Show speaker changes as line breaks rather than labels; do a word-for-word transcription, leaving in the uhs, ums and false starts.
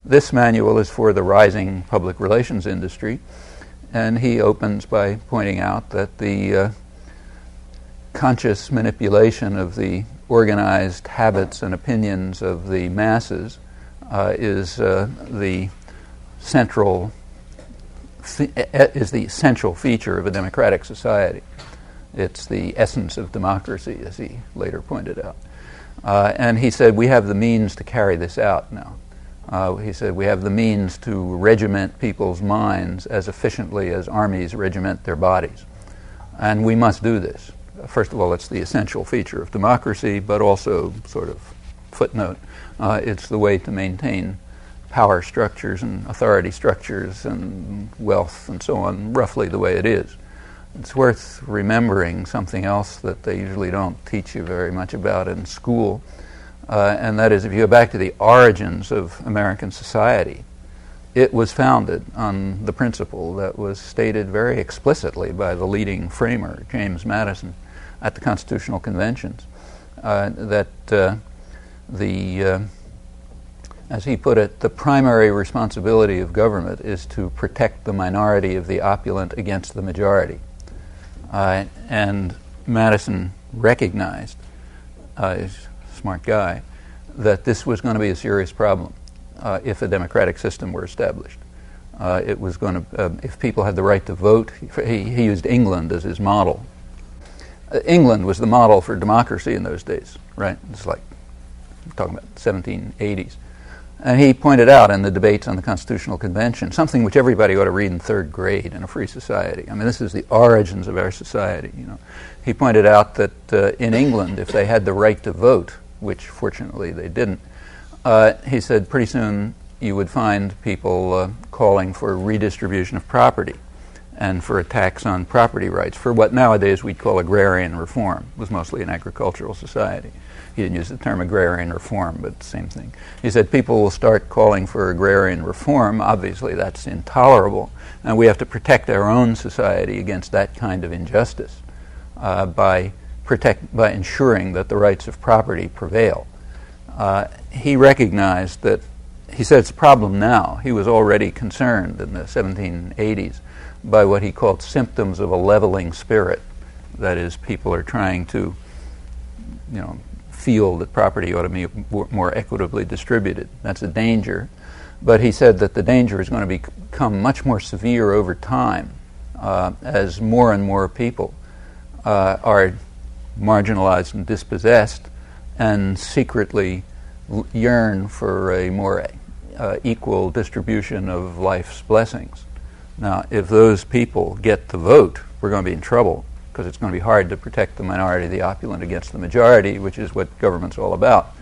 this manual is for the rising public relations industry, and he opens by pointing out that the uh, conscious manipulation of the organized habits and opinions of the masses uh, is uh, the central fe- is the essential feature of a democratic society. It's the essence of democracy, as he later pointed out. Uh, and he said, we have the means to carry this out now. Uh, he said, we have the means to regiment people's minds as efficiently as armies regiment their bodies. And we must do this. First of all, it's the essential feature of democracy, but also, sort of footnote, uh, it's the way to maintain power structures and authority structures and wealth and so on, roughly the way it is. It's worth remembering something else that they usually don't teach you very much about in school, uh, and that is, if you go back to the origins of American society, it was founded on the principle that was stated very explicitly by the leading framer, James Madison, at the Constitutional Conventions, uh, that uh, the, uh, as he put it, the primary responsibility of government is to protect the minority of the opulent against the majority. Uh, and Madison recognized, uh, he's a smart guy, that this was going to be a serious problem uh, if a democratic system were established. Uh, it was going to, uh, if people had the right to vote, he, he used England as his model. Uh, England was the model for democracy in those days, right? It's like, I'm talking about the seventeen eighties. And he pointed out in the debates on the Constitutional Convention something which everybody ought to read in third grade in a free society. I mean, this is the origins of our society. You know, he pointed out that uh, in England, if they had the right to vote, which fortunately they didn't, uh, he said pretty soon you would find people uh, calling for redistribution of property and for a tax on property rights, for what nowadays we'd call agrarian reform. It was mostly an agricultural society. He didn't use the term agrarian reform, but the same thing. He said people will start calling for agrarian reform. Obviously, that's intolerable, and we have to protect our own society against that kind of injustice uh, by protect by ensuring that the rights of property prevail. Uh, he recognized that. He said it's a problem now. He was already concerned in the seventeen eighties by what he called symptoms of a leveling spirit. That is, people are trying to, you know, feel that property ought to be more equitably distributed. That's a danger. But he said that the danger is going to become much more severe over time uh, as more and more people uh, are marginalized and dispossessed and secretly l- yearn for a more uh, equal distribution of life's blessings. Now, if those people get the vote, we're going to be in trouble, because it's going to be hard to protect the minority of the opulent against the majority, which is what government's all about.